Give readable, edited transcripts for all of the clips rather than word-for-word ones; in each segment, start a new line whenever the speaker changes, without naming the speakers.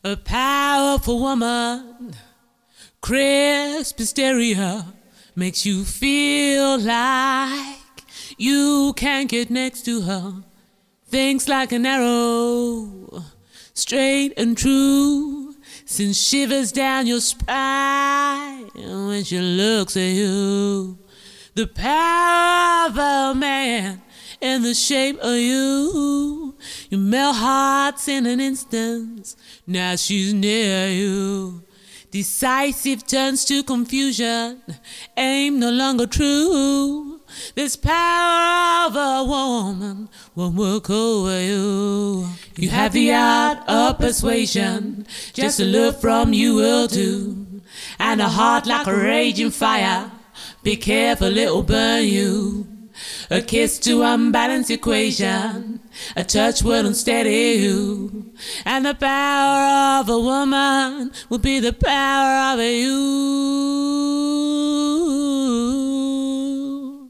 A powerful woman, crisp hysteria, makes you feel like you can't get next to her. Thinks like an arrow, straight and true, sends shivers down your spine when she looks at you. The power of a man in the shape of you. You melt hearts in an instant. Now she's near you. Decisive turns to confusion. Aim no longer true. This power of a woman won't work over you. You have the art of persuasion. Just a look from you will do. And a heart like a raging fire. Be careful, it'll burn you. A kiss to unbalance equation. A touch will unsteady you. And the power of a woman will be the power of you.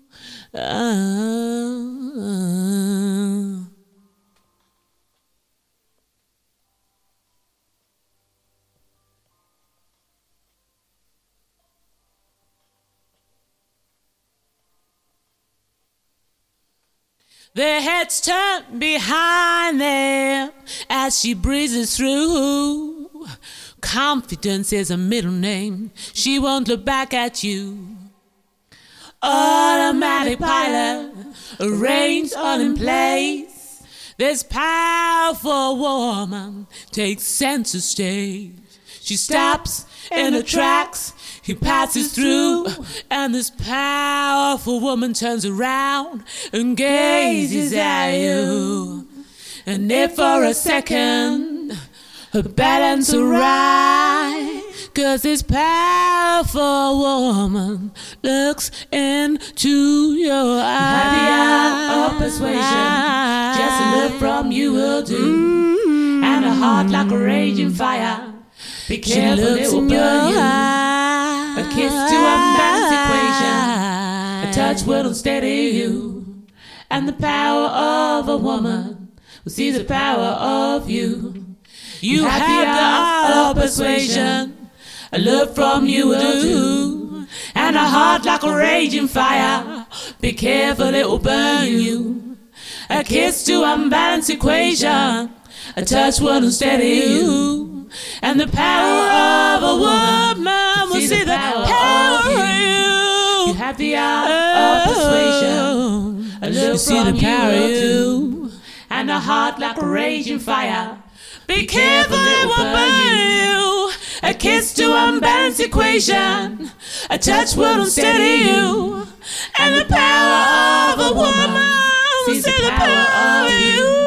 Their heads turn behind them as she breezes through. Confidence is a middle name. She won't look back at you. Automatic pilot, reins all in place. This powerful woman takes center stage. She stops in her tracks. He passes through, and this powerful woman turns around and gazes at you. And if for a second her balance will right, 'cause this powerful woman looks into your eyes. You have the art of persuasion, just a look from you will do. And a heart like a raging fire. Be careful, it will burn you. A kiss to unbalance equation. A touch will unsteady you. And the power of a woman will see the power of you. You have the art of persuasion. A look from you will do. And a heart like a raging fire. Be careful, it will burn you. A kiss to unbalance equation. A touch will unsteady you. And the power of a woman will see the power of you. You have the art of persuasion. A look from you will do. And a heart like a raging fire. Be careful, it will burn you. A kiss to unbalance equation. A touch will unsteady you. And the power of a woman will see the power of you.